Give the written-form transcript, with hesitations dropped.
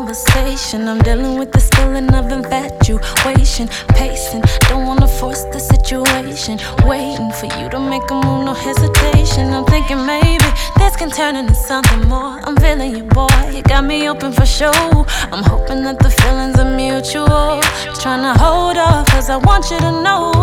conversation. I'm dealing with this feeling of infatuation, pacing, don't wanna force the situation. Waiting for you to make a move, no hesitation. I'm thinking maybe this can turn into something more. I'm feeling you, boy, you got me open for show. I'm hoping that the feelings are mutual. Trying to hold off, cause I want you to know